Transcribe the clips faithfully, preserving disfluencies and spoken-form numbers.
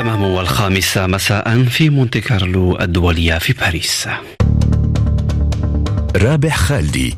تمام والخامسة مساء في مونتي كارلو الدولية في باريس. رابح خالدي.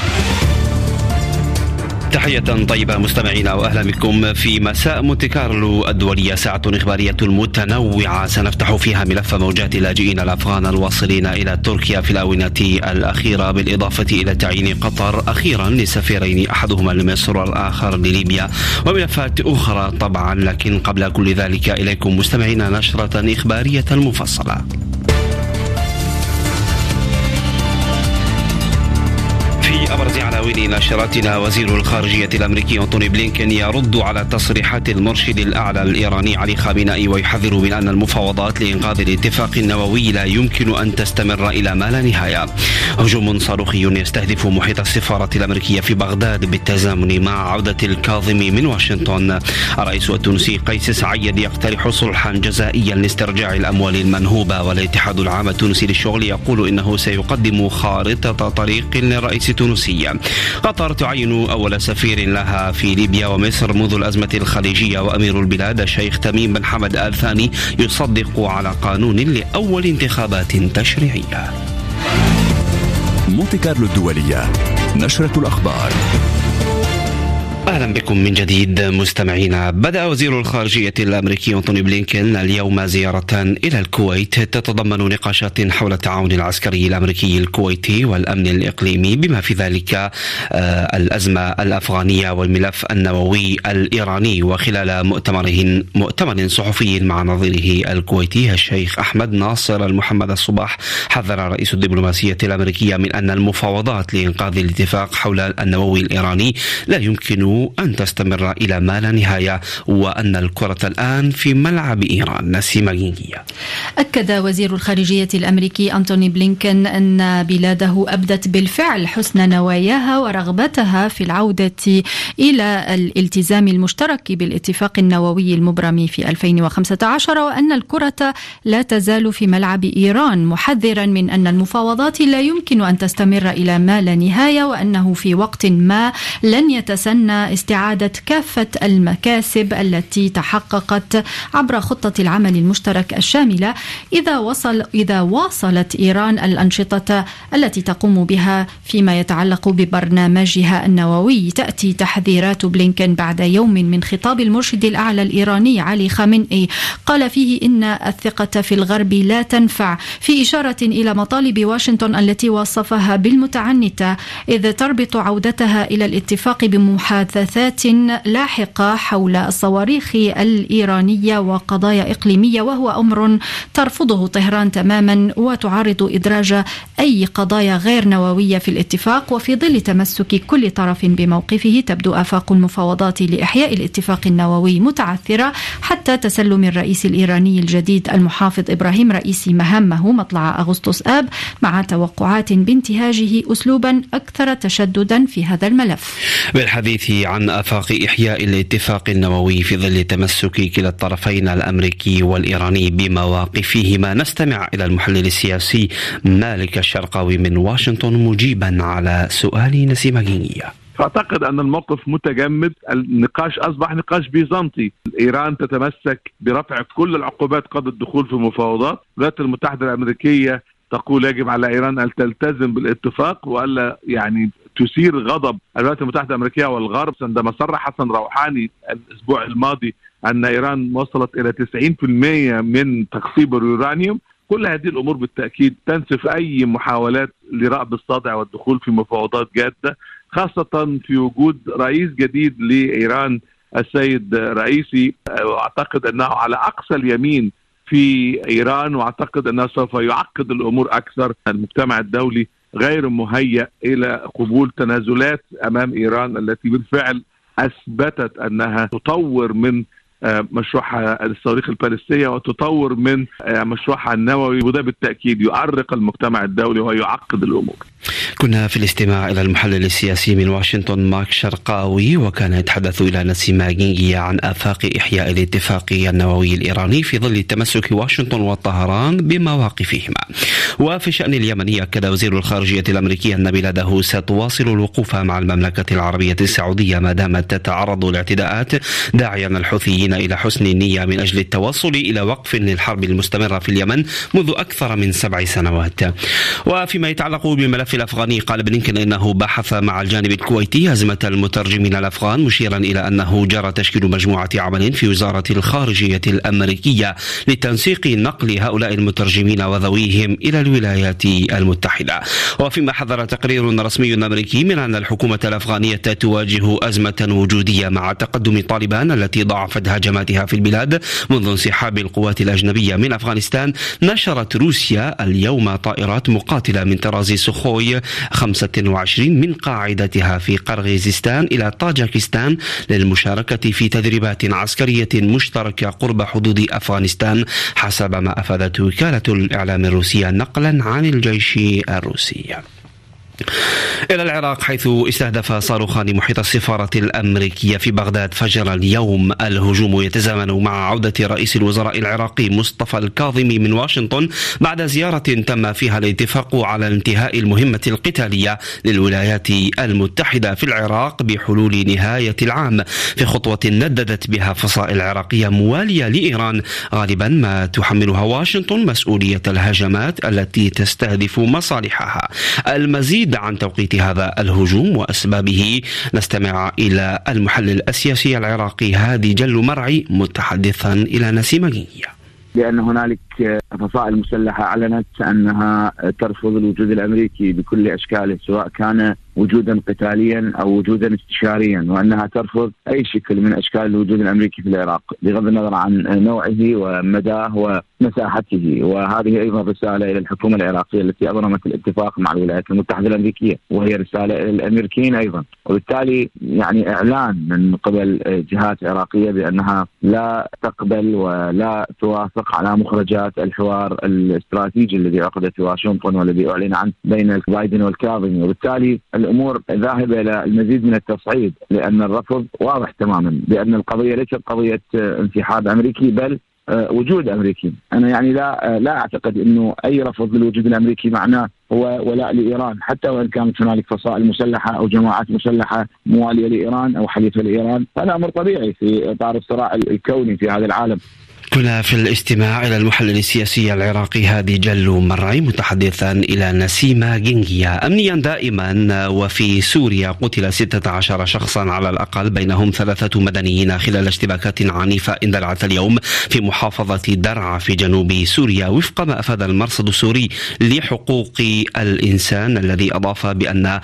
تحية طيبة مستمعينا وأهلا بكم في مساء مونتي كارلو الدولية، ساعة إخبارية متنوعة سنفتح فيها ملف موجات اللاجئين الأفغان الواصلين إلى تركيا في الآونة الأخيرة، بالإضافة إلى تعيين قطر أخيرا لسفيرين، أحدهما لمصر والآخر لليبيا، وملفات أخرى طبعا. لكن قبل كل ذلك إليكم مستمعينا نشرة إخبارية مفصلة. في أبرز عناوين نشرتنا، وزير الخارجية الأمريكي أنتوني بلينكين يرد على تصريحات المرشد الأعلى الإيراني علي خامنئي ويحذر من أن المفاوضات لإنقاذ الاتفاق النووي لا يمكن أن تستمر إلى ما لا نهاية. هجوم صاروخي يستهدف محيط السفارة الأمريكية في بغداد بالتزامن مع عودة الكاظم من واشنطن. الرئيس التونسي قيس سعيد يقترح صلحا جزائيا لاسترجاع الأموال المنهوبة، والاتحاد العام التونسي للشغل يقول إنه سيقدم خارطة طريق للرئيس تونسية. قطر تعين أول سفير لها في ليبيا ومصر منذ الأزمة الخليجية، وأمير البلاد الشيخ تميم بن حمد آل ثاني يصدق على قانون لأول انتخابات تشريعية. مونتي كارلو الدولية، نشرة الأخبار. أهلا بكم من جديد مستمعينا. بدأ وزير الخارجية الأمريكي أنتوني بلينكين اليوم زيارة إلى الكويت تتضمن نقاشات حول التعاون العسكري الأمريكي الكويتي والأمن الإقليمي، بما في ذلك آه الأزمة الأفغانية والملف النووي الإيراني. وخلال مؤتمره مؤتمر صحفي مع نظيره الكويتي الشيخ أحمد ناصر المحمد الصباح، حذر رئيس الدبلوماسية الأمريكية من أن المفاوضات لإنقاذ الاتفاق حول النووي الإيراني لا يمكن أن تستمر إلى ما لا نهاية، وأن الكرة الآن في ملعب إيران. نسيمة جينجية. أكد وزير الخارجية الأمريكي أنتوني بلينكين أن بلاده أبدت بالفعل حسن نواياها ورغبتها في العودة إلى الالتزام المشترك بالاتفاق النووي المبرم في ألفين وخمسة عشر، وأن الكرة لا تزال في ملعب إيران، محذرا من أن المفاوضات لا يمكن أن تستمر إلى ما لا نهاية، وأنه في وقت ما لن يتسنى استعادة كافة المكاسب التي تحققت عبر خطة العمل المشترك الشاملة إذا وصل إذا واصلت إيران الأنشطة التي تقوم بها فيما يتعلق ببرنامجها النووي. تأتي تحذيرات بلينكين بعد يوم من خطاب المرشد الأعلى الإيراني علي خامنئي قال فيه إن الثقة في الغرب لا تنفع، في إشارة إلى مطالب واشنطن التي وصفها بالمتعنتة، إذ تربط عودتها إلى الاتفاق بمحادثات لاحقة حول الصواريخ الإيرانية وقضايا إقليمية، وهو أمر ترفضه طهران تماما وتعارض إدراج أي قضايا غير نووية في الاتفاق. وفي ظل تمسك كل طرف بموقفه تبدو آفاق المفاوضات لإحياء الاتفاق النووي متعثرة حتى تسلم الرئيس الإيراني الجديد المحافظ إبراهيم رئيسي مهامه مطلع أغسطس آب، مع توقعات بانتهاجه أسلوبا أكثر تشددا في هذا الملف. بالحديث عن آفاق إحياء الاتفاق النووي في ظل تمسك كلا الطرفين الأمريكي والإيراني بمواقفهما، نستمع إلى المحلل السياسي مالك الشرقاوي من واشنطن مجيبا على سؤال نسيمة جينجية. فأعتقد أن الموقف متجمد، النقاش أصبح نقاش بيزنطي. إيران تتمسك برفع كل العقوبات قبل الدخول في المفاوضات، الولايات المتحدة الأمريكية تقول يجب على إيران أن تلتزم بالاتفاق وألا يعني تثير غضب الولايات المتحدة الأمريكية والغرب، عندما صرح حسن روحاني الأسبوع الماضي أن إيران وصلت إلى تسعين بالمئة من تخصيب اليورانيوم. كل هذه الأمور بالتأكيد تنسف أي محاولات لرأب الصدع والدخول في مفاوضات جادة، خاصة في وجود رئيس جديد لإيران السيد رئيسي. وأعتقد أنه على أقصى اليمين في إيران، وأعتقد أنه سوف يعقد الأمور أكثر. المجتمع الدولي غير مهيأ إلى قبول تنازلات أمام إيران التي بالفعل أثبتت أنها تطور من مشروعها الصواريخ البالستية وتطور من مشروعها النووي، وده بالتأكيد يؤرق المجتمع الدولي ويعقد الأمور. كنا في الاستماع إلى المحلل السياسي من واشنطن ماك شرقاوي، وكان يتحدث إلى نسيمة جينجيا عن آفاق إحياء الاتفاق النووي الإيراني في ظل تمسك واشنطن وطهران بمواقفهما. وفي الشأن اليمني أكد وزير الخارجية الأمريكي أن بلاده ستواصل الوقوف مع المملكة العربية السعودية ما دامت تتعرض لاعتداءات، داعيا الحوثيين إلى حسن النية من أجل التوصل إلى وقف للحرب المستمرة في اليمن منذ أكثر من سبع سنوات. وفيما يتعلق بالملف الأفغاني، قال بلينكن إنه بحث مع الجانب الكويتي أزمة المترجمين الأفغان، مشيرا إلى أنه جرى تشكيل مجموعة عمل في وزارة الخارجية الأمريكية لتنسيق نقل هؤلاء المترجمين وذويهم إلى الولايات المتحدة. وفيما حذر تقرير رسمي أمريكي من أن الحكومة الأفغانية تواجه أزمة وجودية مع تقدم طالبان التي ضاعفت هجماتها في البلاد منذ انسحاب القوات الأجنبية من أفغانستان، نشرت روسيا اليوم طائرات مقاتلة من طراز سخوي خمسة وعشرين من قاعدتها في قرغيزستان إلى طاجكستان للمشاركة في تدريبات عسكرية مشتركة قرب حدود أفغانستان، حسب ما أفادت وكالة الإعلام الروسية نقلا عن الجيش الروسي. إلى العراق، حيث استهدف صاروخان محيط السفارة الأمريكية في بغداد فجر اليوم الهجوم يتزامن مع عودة رئيس الوزراء العراقي مصطفى الكاظمي من واشنطن بعد زيارة تم فيها الاتفاق على انتهاء المهمة القتالية للولايات المتحدة في العراق بحلول نهاية العام، في خطوة نددت بها فصائل عراقية موالية لإيران غالبا ما تحملها واشنطن مسؤولية الهجمات التي تستهدف مصالحها. المزيد عن توقيت هذا الهجوم وأسبابه نستمع إلى المحلل السياسي العراقي هادي جلو مرعي متحدثا إلى نسيمة جينجيا. لأن هنالك فصائل مسلحة أعلنت أنها ترفض الوجود الأمريكي بكل أشكاله، سواء كان وجودا قتاليا أو وجودا استشاريا، وأنها ترفض أي شكل من أشكال الوجود الأمريكي في العراق بغض النظر عن نوعه ومداه ومساحته. وهذه أيضا رسالة إلى الحكومة العراقية التي أبرمت الاتفاق مع الولايات المتحدة الأمريكية، وهي رسالة إلى الأمريكيين أيضا. وبالتالي يعني إعلان من قبل جهات عراقية بأنها لا تقبل ولا توافق على مخرجات الحوار الاستراتيجي الذي عقد في واشنطن والذي أعلن عنه بين بايدن والكاظمي. وبالتالي الأمور ذاهبة إلى المزيد من التصعيد، لأن الرفض واضح تماما بأن القضية ليست قضية انسحاب أمريكي بل وجود أمريكي. أنا يعني لا لا أعتقد أنه أي رفض للوجود الأمريكي معناه هو ولاء لإيران، حتى وإن كانت هنالك فصائل مسلحة أو جماعات مسلحة موالية لإيران أو حليفة لإيران. هذا أمر طبيعي في إطار الصراع الكوني في هذا العالم. كنا في الاستماع إلى المحلل السياسي العراقي هادي جلو مرعي متحدثا إلى نسيمة جينجيا. أمنيا دائما، وفي سوريا قتل ستة عشر شخصا على الأقل، بينهم ثلاثة مدنيين خلال اشتباكات عنيفة اندلعت اليوم في محافظة درعا في جنوب سوريا، وفق ما أفاد المرصد السوري لحقوق الإنسان، الذي أضاف بأن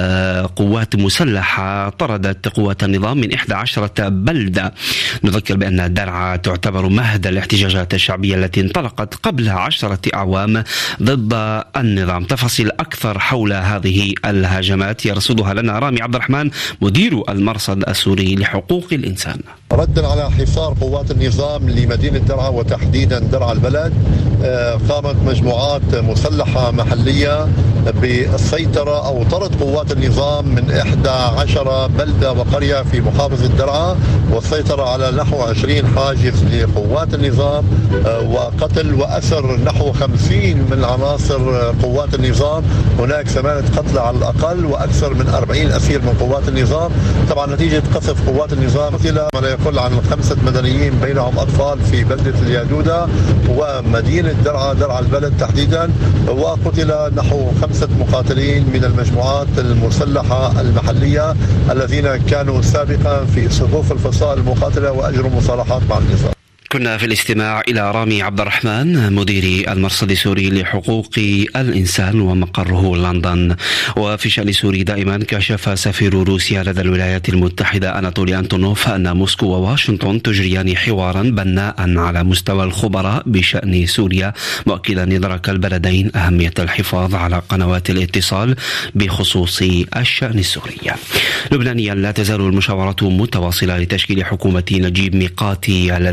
قوات مسلحة طردت قوات النظام من إحدى عشرة بلدة. نذكر بأن درعا تعتبر مهد الاحتجاجات الشعبية التي انطلقت قبل عشرة أعوام ضد النظام. تفاصيل أكثر حول هذه الهجمات يرصدها لنا رامي عبد الرحمن مدير المرصد السوري لحقوق الإنسان. ردا على حصار قوات النظام لمدينة درعا وتحديدا درعا البلد، قامت مجموعات مسلحة محلية بالسيطرة أو طرد قوات النظام من إحدى عشرة بلدة وقرية في محافظة درعا، والسيطرة على نحو عشرين حاجز لقوات النظام، وقتل وأسر نحو خمسين من عناصر قوات النظام. هناك ثمانية قتلى على الأقل وأكثر من أربعين أسير من قوات النظام. طبعا نتيجة قصف قوات النظام قتل ما لا يقل عن خمسة مدنيين بينهم أطفال في بلدة اليادودة ومدينة درعا درعا البلد تحديدا، وقتل نحو خمسة مقاتلين من المجموعات المسلحة المحلية الذين كانوا سابقا في صفوف الفصائل المقاتلة وأجروا مصالحات مع النظام. كنا في الاستماع إلى رامي عبد الرحمن مدير المرصد السوري لحقوق الإنسان ومقره لندن. وفي شأن سوري دائما، كشف سفير روسيا لدى الولايات المتحدة أناتولي أنتونوف أن موسكو وواشنطن تجريان حوارا بناء على مستوى الخبراء بشأن سوريا، مؤكدا إدراك البلدين أهمية الحفاظ على قنوات الاتصال بخصوص الشأن السوري. لبنانيا، لا تزال المشاورات متواصلة لتشكيل حكومة نجيب ميقاتي الذي قدم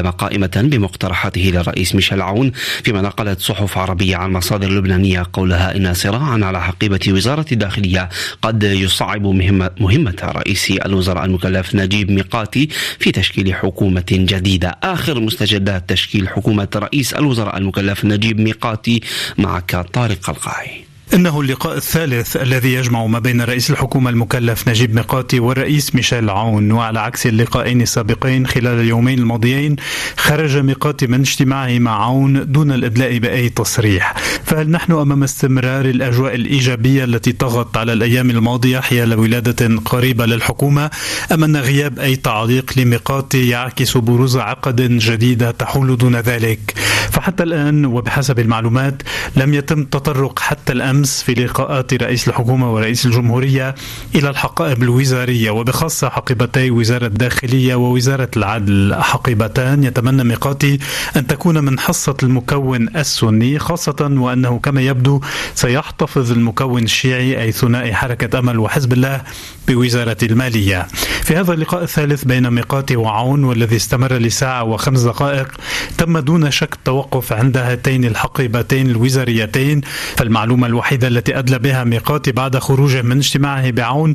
تقدم قائمة بمقترحاته للرئيس ميشيل عون، فيما نقلت صحف عربية عن مصادر لبنانية قولها إن صراعا على حقيبة وزارة الداخلية قد يصعب مهمة, مهمة رئيس الوزراء المكلف نجيب ميقاتي في تشكيل حكومة جديدة. آخر مستجدات تشكيل حكومة رئيس الوزراء المكلف نجيب ميقاتي، معك طارق قلقاعي. إنه اللقاء الثالث الذي يجمع ما بين رئيس الحكومة المكلف نجيب ميقاتي والرئيس ميشيل عون، وعلى عكس اللقاءين السابقين خلال اليومين الماضيين خرج ميقاتي من اجتماعه مع عون دون الإدلاء بأي تصريح. فهل نحن أمام استمرار الأجواء الإيجابية التي طغت على الأيام الماضية حيال ولادة قريبة للحكومة، أم أن غياب أي تعليق لميقاتي يعكس بروز عقد جديدة تحول دون ذلك؟ فحتى الآن وبحسب المعلومات لم يتم تطرق حتى الآن أمس في لقاءات رئيس الحكومة ورئيس الجمهورية إلى الحقائب الوزارية، وبخاصة حقيبتي وزارة الداخلية ووزارة العدل، حقيبتان يتمنى ميقاتي أن تكون من حصة المكون السني، خاصة وأنه كما يبدو سيحتفظ المكون الشيعي أي ثنائي حركة أمل وحزب الله بوزارة المالية. في هذا اللقاء الثالث بين ميقاتي وعون والذي استمر لساعة وخمس دقائق تم دون شك التوقف عند هاتين الحقيبتين الوزاريتين. فالمعلومة الوحيدة التي أدلى بها ميقاتي بعد خروجه من اجتماعه بعون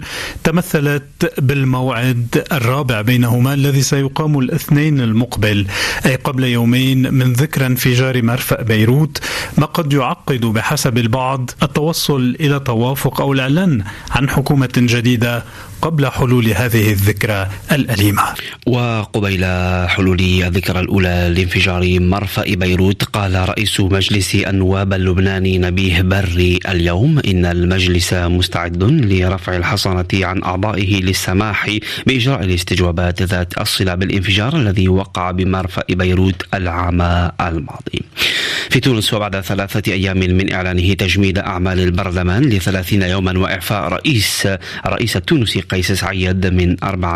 تمثلت بالموعد الرابع بينهما الذي سيقام الاثنين المقبل، أي قبل يومين من ذكرى انفجار مرفأ بيروت، ما قد يعقد بحسب البعض التوصل إلى توافق أو الإعلان عن حكومة جديدة قبل حلول هذه الذكرى الأليمة. وقبيل حلول الذكرى الأولى لانفجار مرفأ بيروت، قال رئيس مجلس النواب اللبناني نبيه بري اليوم إن المجلس مستعد لرفع الحصانة عن أعضائه للسماح بإجراء الاستجوابات ذات الصلة بالانفجار الذي وقع بمرفأ بيروت العام الماضي. في تونس، وبعد ثلاثة أيام من إعلانه تجميد أعمال البرلمان لثلاثين يوما وإعفاء رئيس الرئيس التونسي قيس سعيد من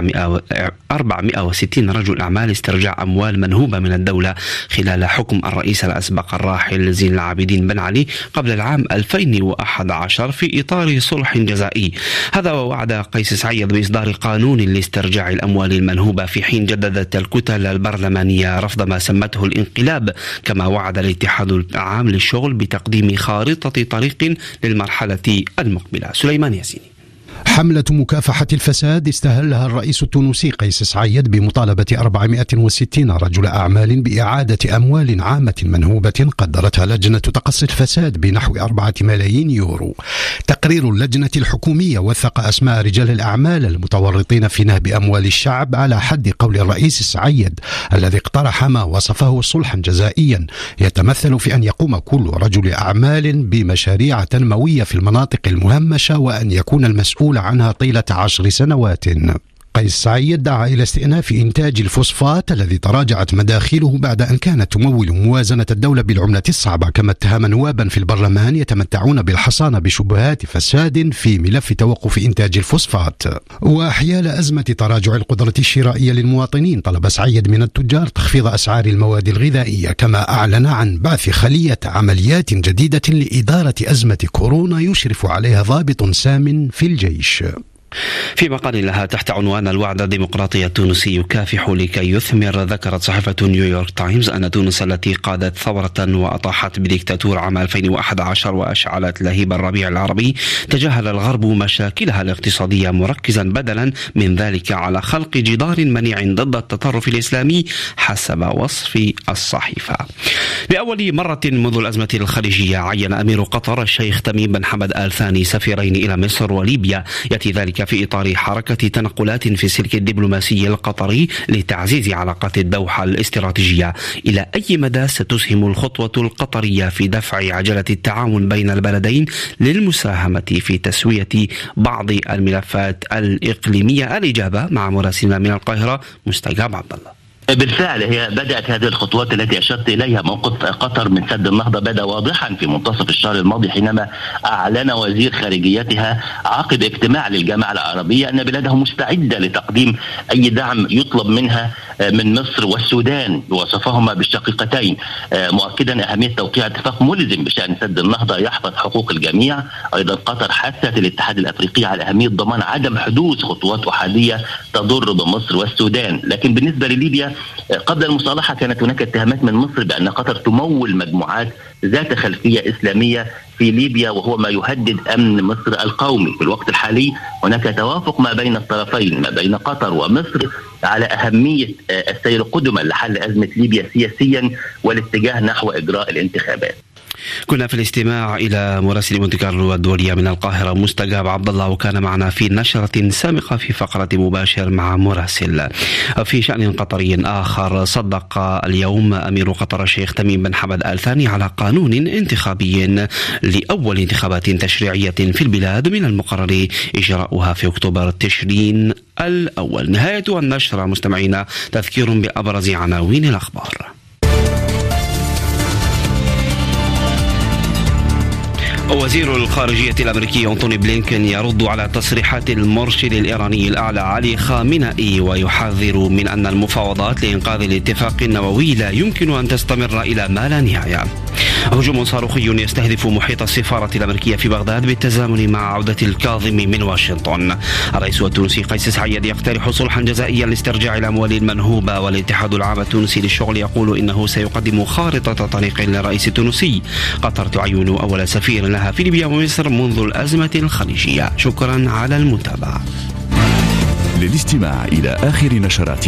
أربعمائة وستين رجل أعمال استرجاع أموال منهوبة من الدولة خلال حكم الرئيس الأسبق الراحل زين العابدين بن علي قبل العام ألفين وأحد عشر في إطار صلح جزائي. هذا ووعد قيس سعيد بإصدار قانون لاسترجاع الأموال المنهوبة، في حين جددت الكتل البرلمانية رفض ما سمته الانقلاب. كما وعد الاتحاد العام للشغل بتقديم خارطة طريق للمرحلة المقبلة. سليمان ياسيني. حملة مكافحة الفساد استهلها الرئيس التونسي قيس سعيد بمطالبة أربعمائة وستين رجل أعمال بإعادة أموال عامة منهوبة قدرتها لجنة تقصي الفساد بنحو أربعة ملايين يورو. تقرير اللجنة الحكومية وثق أسماء رجال الأعمال المتورطين في نهب أموال الشعب على حد قول الرئيس سعيد الذي اقترح ما وصفه صلحا جزائيا يتمثل في أن يقوم كل رجل أعمال بمشاريع تنموية في المناطق المهمشة وأن يكون المسؤول عنها طيلة عشر سنوات. قيس سعيد دعا إلى استئناف إنتاج الفوسفات الذي تراجعت مداخله بعد أن كانت تمول موازنة الدولة بالعملة الصعبة، كما اتهم نوابا في البرلمان يتمتعون بالحصانة بشبهات فساد في ملف توقف إنتاج الفوسفات. وحيال أزمة تراجع القدرة الشرائية للمواطنين، طلب سعيد من التجار تخفيض أسعار المواد الغذائية، كما أعلن عن بعث خلية عمليات جديدة لإدارة أزمة كورونا يشرف عليها ضابط سام في الجيش. في مقال لها تحت عنوان الوعد الديمقراطي التونسي يكافح لكي يثمر، ذكرت صحيفة نيويورك تايمز أن تونس التي قادت ثورة وأطاحت بديكتاتور عام ألفين وأحد عشر وأشعلت لهيب الربيع العربي، تجاهل الغرب مشاكلها الاقتصادية مركزا بدلا من ذلك على خلق جدار منيع ضد التطرف الإسلامي حسب وصف الصحيفة. لأول مرة منذ الأزمة الخارجية عين أمير قطر الشيخ تميم بن حمد آل ثاني سفيرين إلى مصر وليبيا، يأتي ذلك في إطار حركة تنقلات في السلك الدبلوماسي القطري لتعزيز علاقات الدوحة الاستراتيجية. إلى أي مدى ستسهم الخطوة القطرية في دفع عجلة التعاون بين البلدين للمساهمة في تسوية بعض الملفات الإقليمية؟ الإجابة مع مراسلنا من القاهرة مستجاب عبد الله. بالفعل هي بدأت هذه الخطوات التي أشرت إليها. موقف قطر من سد النهضة بدأ واضحا في منتصف الشهر الماضي حينما أعلن وزير خارجيتها عقب اجتماع للجامعة العربية أن بلاده مستعدة لتقديم أي دعم يطلب منها من مصر والسودان، وصفهما بالشقيقتين، مؤكدا أهمية توقيع اتفاق ملزم بشأن سد النهضة يحفظ حقوق الجميع. أيضا قطر حثت الاتحاد الأفريقي على أهمية ضمان عدم حدوث خطوات أحادية تضر بمصر والسودان. لكن بالنسبة لليبيا قبل المصالحة كانت هناك اتهامات من مصر بأن قطر تمول مجموعات ذات خلفية إسلامية في ليبيا، وهو ما يهدد أمن مصر القومي. في الوقت الحالي هناك توافق ما بين الطرفين، ما بين قطر ومصر، على أهمية السير قدما لحل أزمة ليبيا سياسيا والاتجاه نحو إجراء الانتخابات. كنا في الاستماع إلى مراسل مونتي كارلو الدولية من القاهرة مستجاب عبد الله، وكان معنا في نشرة سابقة في فقرة مباشر مع مراسل. في شأن قطري آخر، صدق اليوم أمير قطر الشيخ تميم بن حمد آل ثاني على قانون انتخابي لأول انتخابات تشريعية في البلاد من المقرر إجراؤها في أكتوبر تشرين الأول. نهاية النشرة مستمعينا تذكير بأبرز عناوين الأخبار. وزير الخارجية الأمريكي أنتوني بلينكن يرد على تصريحات المرشد الإيراني الأعلى علي خامنئي، ويحذر من أن المفاوضات لإنقاذ الاتفاق النووي لا يمكن أن تستمر إلى ما لا نهاية. هجوم صاروخي يستهدف محيط السفارة الأمريكية في بغداد بالتزامن مع عودة الكاظم من واشنطن. الرئيس التونسي قيس سعيد يقترح صلحا جزائيا لاسترجاع الأموال المنهوبة، والاتحاد العام التونسي للشغل يقول إنه سيقدم خارطة طريق للرئيس التونسي. قطر تعين أول سفير لها في ليبيا ومصر منذ الأزمة الخليجية. شكرا على المتابعة. للاستماع إلى آخر نشرات